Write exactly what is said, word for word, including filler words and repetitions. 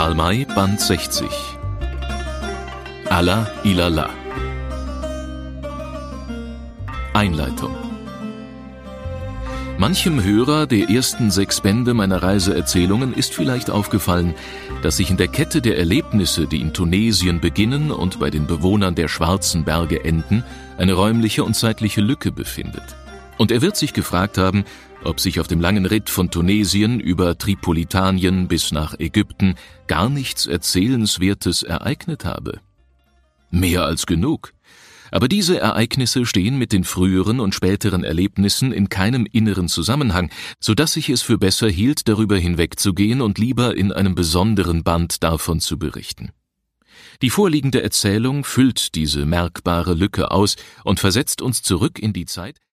Karl May, Band sechzig. Allah Ilallah. Einleitung. Manchem Hörer der ersten sechs Bände meiner Reiseerzählungen ist vielleicht aufgefallen, dass sich in der Kette der Erlebnisse, die in Tunesien beginnen und bei den Bewohnern der Schwarzen Berge enden, eine räumliche und zeitliche Lücke befindet. Und er wird sich gefragt haben, ob sich auf dem langen Ritt von Tunesien über Tripolitanien bis nach Ägypten gar nichts Erzählenswertes ereignet habe. Mehr als genug. Aber diese Ereignisse stehen mit den früheren und späteren Erlebnissen in keinem inneren Zusammenhang, so dass ich es für besser hielt, darüber hinwegzugehen und lieber in einem besonderen Band davon zu berichten. Die vorliegende Erzählung füllt diese merkbare Lücke aus und versetzt uns zurück in die Zeit,